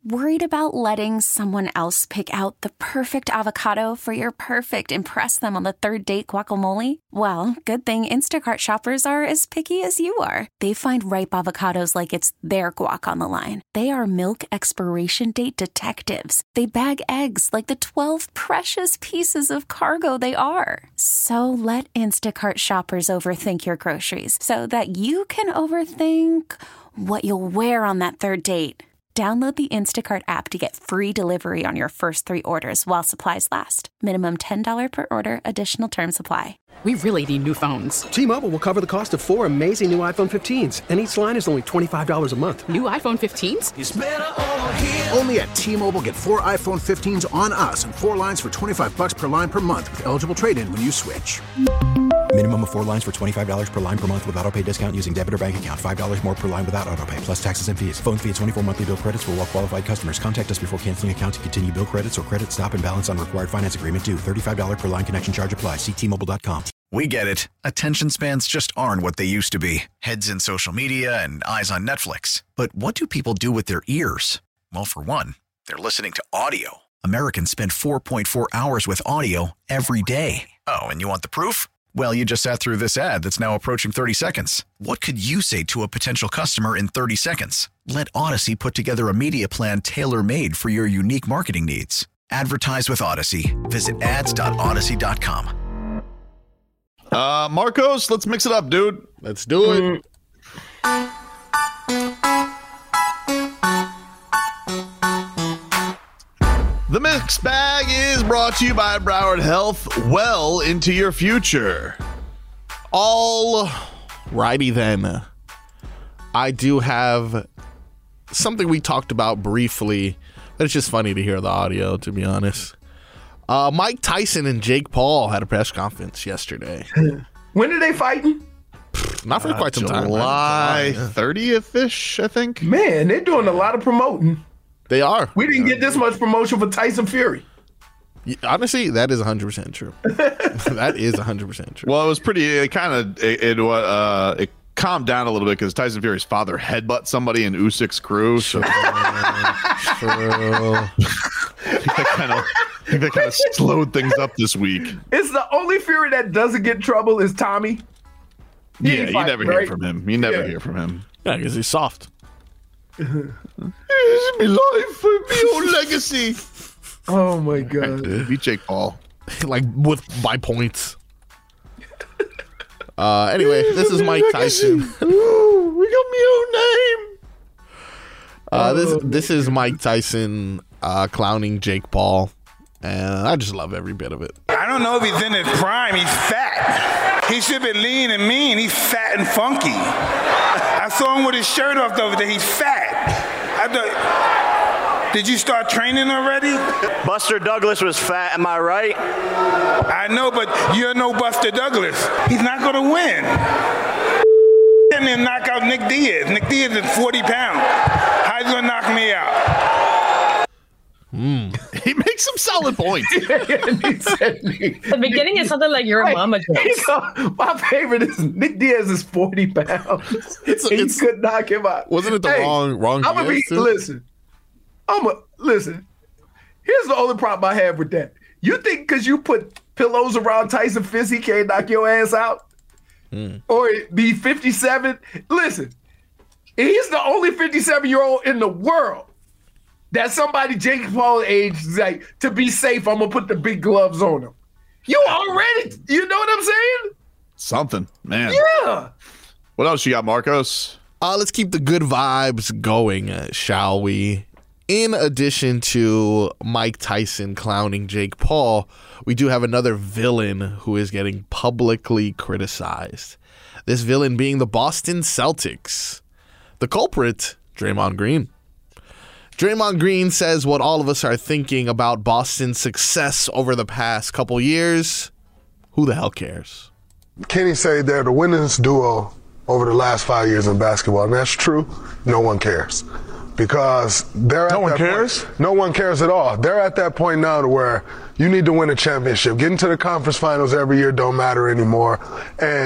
Worried about letting someone else pick out the perfect avocado for your perfect impress them on the third date guacamole? Well, good thing Instacart shoppers are as picky as you are. They find ripe avocados like it's their guac on the line. They are milk expiration date detectives. They bag eggs like the 12 precious pieces of cargo they are. So let Instacart shoppers overthink your groceries so that you can overthink what you'll wear on that third date. Download the Instacart app to get free delivery on your first 3 orders while supplies last. Minimum $10 per order. Additional terms apply. We really need new phones. T-Mobile will cover the cost of 4 amazing new iPhone 15s, and each line is only $25 a month. New iPhone 15s? It's better over here. Only at T-Mobile, get 4 iPhone 15s on us and 4 lines for $25 per line per month with eligible trade-in when you switch. Minimum of 4 lines for $25 per line per month with autopay discount using debit or bank account. $5 more per line without autopay, plus taxes and fees. Phone fee at 24 monthly bill credits for well-qualified customers. Contact us before canceling account to continue bill credits or credit stop and balance on required finance agreement due. $35 per line connection charge applies. See T-Mobile.com. We get it. Attention spans just aren't what they used to be. Heads in social media and eyes on Netflix. But what do people do with their ears? Well, for one, they're listening to audio. Americans spend 4.4 hours with audio every day. Oh, and you want the proof? Well, you just sat through this ad that's now approaching 30 seconds. What could you say to a potential customer in 30 seconds? Let Odyssey put together a media plan tailor-made for your unique marketing needs. Advertise with Odyssey. Visit ads.odyssey.com. Marcos, let's mix it up, dude. Let's do it. The Mix Bag is brought to you by Broward Health. Well into your future. All righty then. I do have something we talked about briefly, but it's just funny to hear the audio, to be honest. Mike Tyson and Jake Paul had a press conference yesterday. When are they fighting? Not for quite some time. July 30th-ish, I think. Man, they're doing a lot of promoting. They are. We didn't get this much promotion for Tyson Fury. Honestly, that is 100% true. That is 100% true. Well, it was pretty. It calmed down a little bit because Tyson Fury's father headbutt somebody in Usyk's crew. So True. I think that kind of slowed things up this week. It's the only Fury that doesn't get in trouble is Tommy. Yeah, you never hear from him. You never hear from him. Yeah, because he's soft. It's my life, my own legacy. Oh my God. Beat Jake Paul. Like by points. Anyway, this is Mike Tyson. Ooh, we got my own name. This is Mike Tyson clowning Jake Paul, and I just love every bit of it. I don't know if he's in his prime. He's fat. He should be lean and mean. He's fat and funky. I saw him with his shirt off the other day. He's fat. Did you start training already? Buster Douglas was fat, am I right? I know, but you're no Buster Douglas. He's not going to win. And then knock out Nick Diaz. Nick Diaz is 40 pounds. How you going to knock me out? He makes some solid points. The beginning is something like your mama jokes. My favorite is Nick Diaz is 40 pounds. He could knock him out. Wasn't it the wrong I'm gonna listen. Here's the only problem I have with that. You think because you put pillows around Tyson Fist, he can't knock your ass out? Or be 57? Listen, he's the only 57-year-old in the world that somebody Jake Paul age is like, to be safe, I'm going to put the big gloves on him. You already, you know what I'm saying? Something, man. Yeah. What else you got, Marcos? Let's keep the good vibes going, shall we? In addition to Mike Tyson clowning Jake Paul, we do have another villain who is getting publicly criticized. This villain being the Boston Celtics. The culprit, Draymond Green. Draymond Green says what all of us are thinking about Boston's success over the past couple years. Who the hell cares? Kenny said they're the winningest duo over the last 5 years in basketball, and that's true. No one cares. Because they're at that point. No one cares? No one cares at all. They're at that point now to where you need to win a championship. Getting to the conference finals every year don't matter anymore. And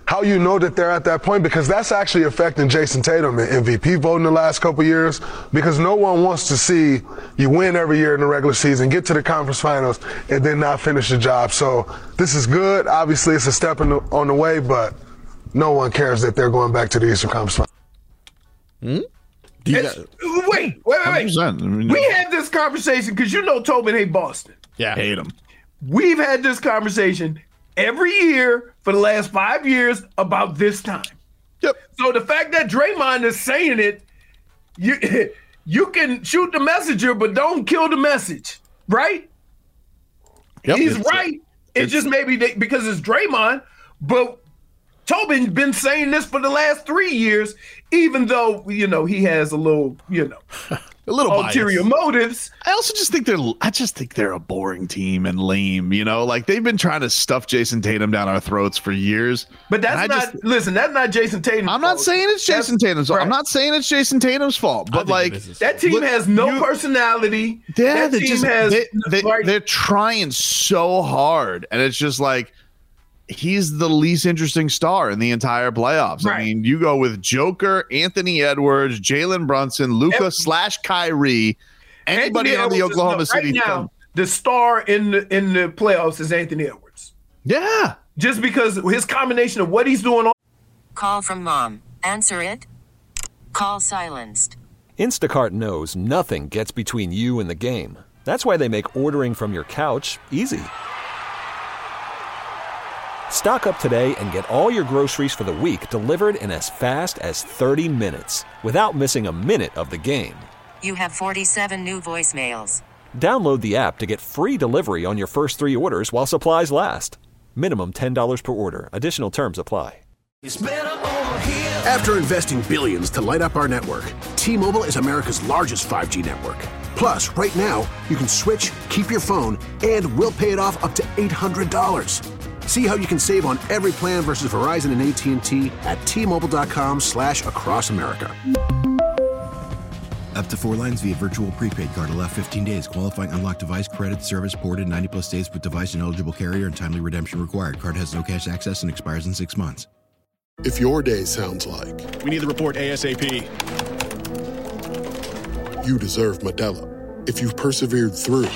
how you know that they're at that point, because that's actually affecting Jason Tatum in MVP voting the last couple of years, because no one wants to see you win every year in the regular season, get to the conference finals, and then not finish the job. So this is good. Obviously, it's a step on the way, but no one cares that they're going back to the Eastern Conference Finals. Wait. I mean, we had this conversation because Tobin hate Boston. Yeah. Hate him. We've had this conversation every year for the last 5 years about this time. Yep. So the fact that Draymond is saying it, you can shoot the messenger, but don't kill the message, right? Yep. He's right. It's just maybe because it's Draymond, but Tobin's been saying this for the last 3 years, even though, he has a little, a little ulterior bias. motives. I also just think they're a boring team and lame, like they've been trying to stuff Jason Tatum down our throats for years. But that's not Jason Tatum's fault. I'm not saying it's Jason Tatum's fault. I'm not saying it's Jason Tatum's fault, but that team has no personality. Yeah, that team has they're trying so hard, and it's just like he's the least interesting star in the entire playoffs. Right. I mean, you go with Joker, Anthony Edwards, Jalen Brunson, Luka / Kyrie, anybody on the Oklahoma City right now, the star in the playoffs is Anthony Edwards. Yeah. Just because his combination of what he's doing. Call from mom. Answer it. Call silenced. Instacart knows nothing gets between you and the game. That's why they make ordering from your couch easy. Stock up today and get all your groceries for the week delivered in as fast as 30 minutes without missing a minute of the game. You have 47 new voicemails. Download the app to get free delivery on your first 3 orders while supplies last. Minimum $10 per order. Additional terms apply. After investing billions to light up our network, T-Mobile is America's largest 5G network. Plus, right now, you can switch, keep your phone, and we'll pay it off up to $800. See how you can save on every plan versus Verizon and AT&T at T-Mobile.com/across America. Up to 4 lines via virtual prepaid card. Allow 15 days. Qualifying unlocked device credit service ported 90+ days with device and eligible carrier and timely redemption required. Card has no cash access and expires in 6 months. If your day sounds like we need the report ASAP, you deserve Modelo. If you've persevered through,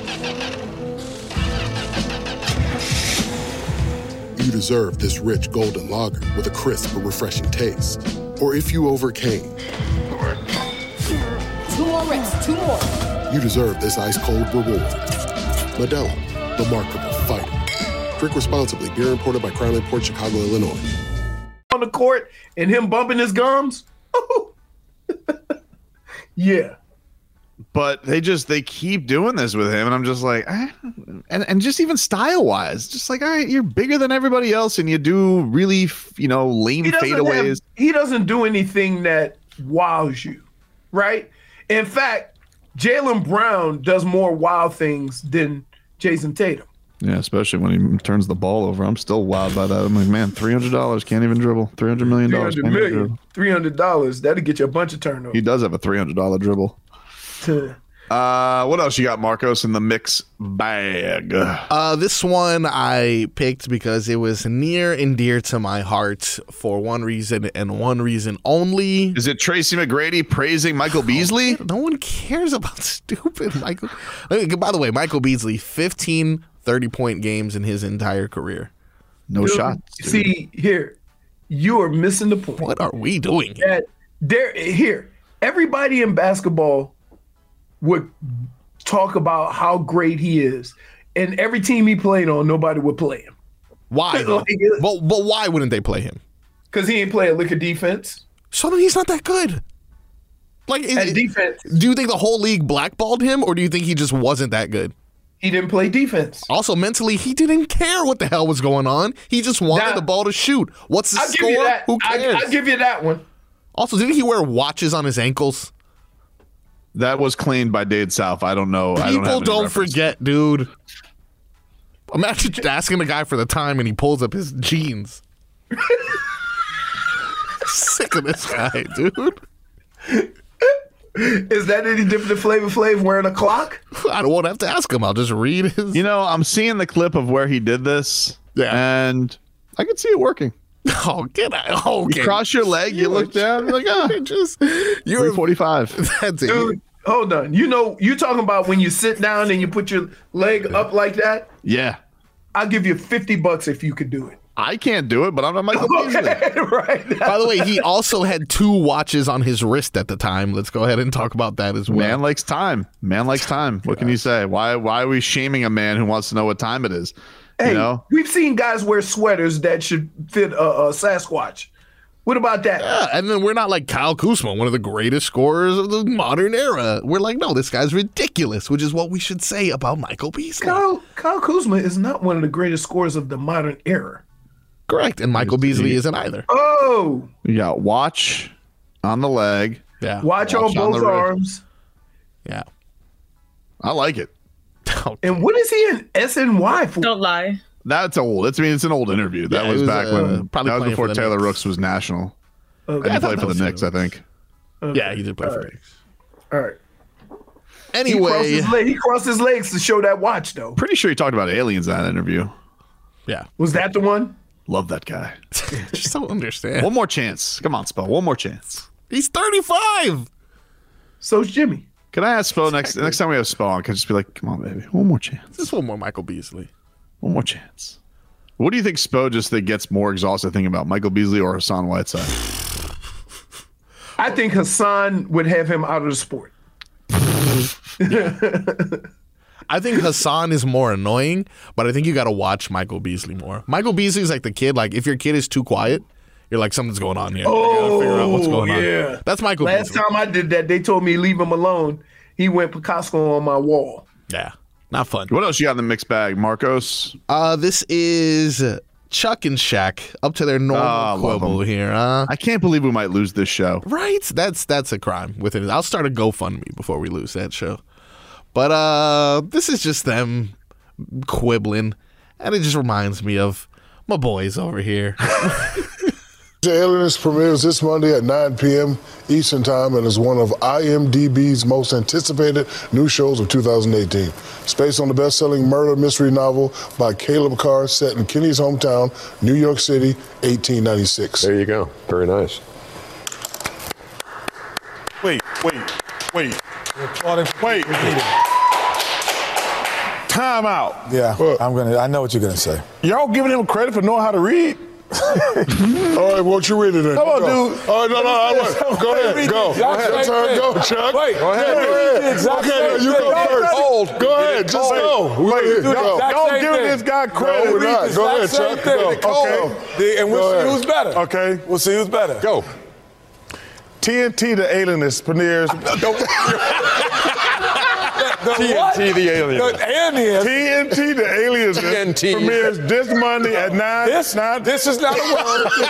you deserve this rich golden lager with a crisp but refreshing taste. Or if you overcame. 2 more reps, 2 more. You deserve this ice-cold reward. Modelo, the mark of a fighter. Drink responsibly. Beer imported by Crown Imports, Chicago, Illinois. On the court and him bumping his gums. Yeah. But they keep doing this with him, and I'm just like, and just even style wise, just like, all right, you're bigger than everybody else, and you do really, lame fadeaways. He doesn't do anything that wows you, right? In fact, Jaylen Brown does more wow things than Jason Tatum. Yeah, especially when he turns the ball over. I'm still wowed by that. I'm like, man, $300 can't even dribble. $300 million. $300. That'll get you a bunch of turnovers. He does have a $300 dribble. What else you got, Marcos, in the mix bag? This one I picked because it was near and dear to my heart for one reason and one reason only. Is it Tracy McGrady praising Michael Beasley? No one cares about stupid Michael. By the way, Michael Beasley, 15 30-point games in his entire career. No shots. See, here, you are missing the point. What are we doing here? Everybody in basketball would talk about how great he is, and every team he played on, nobody would play him. Why? But why wouldn't they play him? Because he ain't play a lick of defense. So then he's not that good. At defense. Do you think the whole league blackballed him, or do you think he just wasn't that good? He didn't play defense. Also, mentally, he didn't care what the hell was going on. He just wanted the ball to shoot. What's the score? Give you that. Who cares? I'll give you that one. Also, didn't he wear watches on his ankles? That was cleaned by Dade South. I don't know. People don't forget, dude. Imagine asking the guy for the time and he pulls up his jeans. Sick of this guy, dude. Is that any different than Flavor Flav wearing a clock? I won't have to ask him. I'll just read his. I'm seeing the clip of where he did this, and I can see it working. Oh, get out. Okay. You cross your leg, you look down, you're like, you're 345. That's it. Dude, hold on. You talking about when you sit down and you put your leg up like that? Yeah. I'll give you $50 if you could do it. I can't do it, but I'm not Michael Beasley. Right. By the way, he also had 2 watches on his wrist at the time. Let's go ahead and talk about that as well. Man likes time. What can you say? Why are we shaming a man who wants to know what time it is? Hey, we've seen guys wear sweaters that should fit a Sasquatch. What about that? Yeah, and then we're not like Kyle Kuzma, one of the greatest scorers of the modern era. We're like, no, this guy's ridiculous, which is what we should say about Michael Beasley. Kyle Kuzma is not one of the greatest scorers of the modern era. Correct, and Michael Beasley isn't either. Oh! You got watch on the leg. Yeah. Watch on both arms. Yeah. I like it. And what is he in SNY for? Don't lie. That's old. It's an old interview. That was back when probably that was before Taylor Knicks. Rooks was national. Okay. And he played for the Knicks, I think. Okay. Yeah, he did play for the Knicks. All right. Anyway, he crossed his legs to show that watch, though. Pretty sure he talked about aliens in that interview. Yeah. Was that the one? Love that guy. Just don't understand. One more chance. Come on, Spo. One more chance. He's 35. So's Jimmy. Can I ask Spo next time we have Spo on? Can I just be like, come on, baby, one more chance. Just one more Michael Beasley. One more chance. What do you think Spo just gets more exhausted thinking about, Michael Beasley or Hassan Whiteside? I think Hassan would have him out of the sport. I think Hassan is more annoying, but I think you got to watch Michael Beasley more. Michael Beasley is like the kid. Like if your kid is too quiet, you're like, something's going on here. You gotta figure out what's going on. That's Michael Last Beasley. time I did that, they told me leave him alone. He went Picasso on my wall. Yeah, not fun. What else you got in the mixed bag, Marcos? This is Chuck and Shaq up to their normal quibble here. I can't believe we might lose this show. Right? That's a crime within it. I'll start a GoFundMe before we lose that show. But this is just them quibbling, and it just reminds me of my boys over here. The Alienist premieres this Monday at 9 p.m. Eastern Time and is one of IMDb's most anticipated new shows of 2018. It's based on the best-selling murder mystery novel by Caleb Carr set in Kenny's hometown, New York City, 1896. There you go. Very nice. Wait. Time out. Yeah, I know what you're gonna say. Y'all giving him credit for knowing how to read? All right, won't you read it then? Come on, Go. dude. All right, no. Go ahead. Go. Go ahead. Go, Chuck. Wait. Go ahead. Okay, you go first. Go ahead. Just go. Wait. Go. Don't give this guy credit. No, we're not. Go ahead, Chuck. Go. Okay. And we'll see who's better. Okay. We'll see who's better. Go. TNT The Alienist premieres. TNT The Alienist. TNT The Alienist premieres this Monday at 9. This is not a word.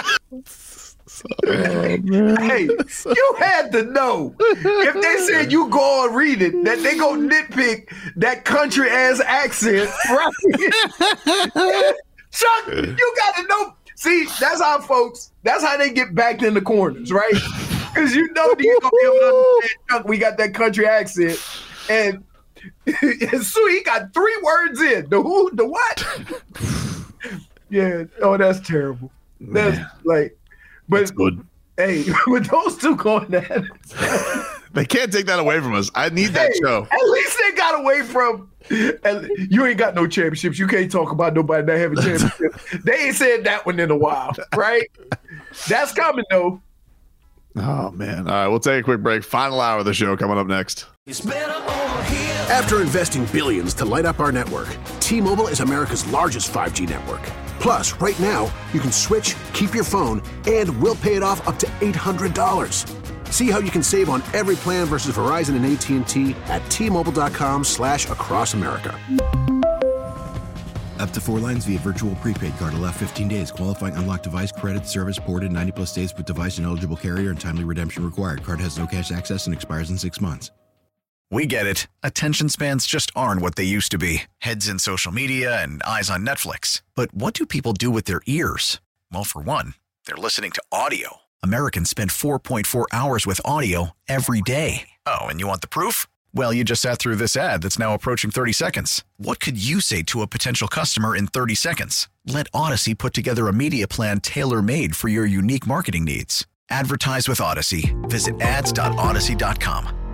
Hey, you had to know. If they said you go and read it, that they go nitpick that country ass accent, right? Chuck, you got to know. See, that's how folks, that's how they get backed in the corners, right? Because you know you're going to be able to understand, Chuck, we got that country accent. And so he got 3 words in. The who, the what? Yeah. Oh, that's terrible. That's like, but that's good. Hey, with those two going at it, they can't take that away from us. I need that show. At least they got away from. You ain't got no championships. You can't talk about nobody that having championships. They ain't said that one in a while, right? That's coming though. Oh man! All right, we'll take a quick break. Final hour of the show coming up next. After investing billions to light up our network, T-Mobile is America's largest 5G network. Plus, right now, you can switch, keep your phone, and we'll pay it off up to $800. See how you can save on every plan versus Verizon and AT&T at T-Mobile.com/across America. Up to 4 lines via virtual prepaid card. Allow 15 days. Qualifying unlocked device credit service ported 90+ states with device and eligible carrier and timely redemption required. Card has no cash access and expires in 6 months. We get it. Attention spans just aren't what they used to be. Heads in social media and eyes on Netflix. But what do people do with their ears? Well, for one, they're listening to audio. Americans spend 4.4 hours with audio every day. Oh, and you want the proof? Well, you just sat through this ad that's now approaching 30 seconds. What could you say to a potential customer in 30 seconds? Let Odyssey put together a media plan tailor-made for your unique marketing needs. Advertise with Odyssey. Visit ads.odyssey.com.